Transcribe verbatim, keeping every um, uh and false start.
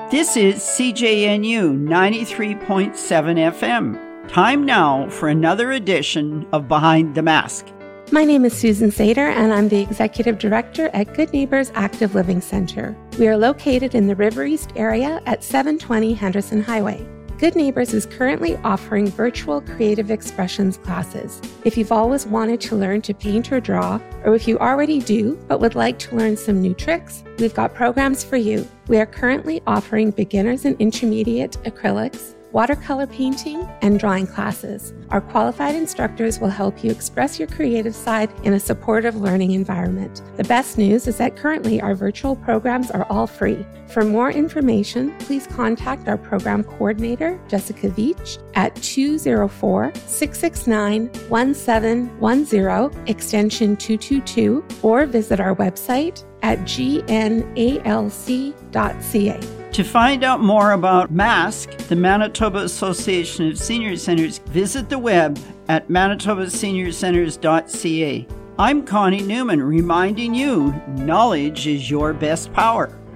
This is C J N U ninety-three point seven F M. Time now for another edition of Behind the Mask. My name is Susan Sater, and I'm the Executive Director at Good Neighbors Active Living Center. We are located in the River East area at seven twenty Henderson Highway. Good Neighbors is currently offering virtual creative expressions classes. If you've always wanted to learn to paint or draw, or if you already do but would like to learn some new tricks, we've got programs for you. We are currently offering beginners and intermediate acrylics, watercolor painting, and drawing classes. Our qualified instructors will help you express your creative side in a supportive learning environment. The best news is that currently our virtual programs are all free. For more information, please contact our program coordinator, Jessica Veach, at two oh four, six six nine, one seven one zero, extension two two two, or visit our website at g n a l c dot c a. To find out more about MASC, the Manitoba Association of Senior Centers, visit the web at manitoba senior centers dot c a. I'm Connie Newman, reminding you, knowledge is your best power.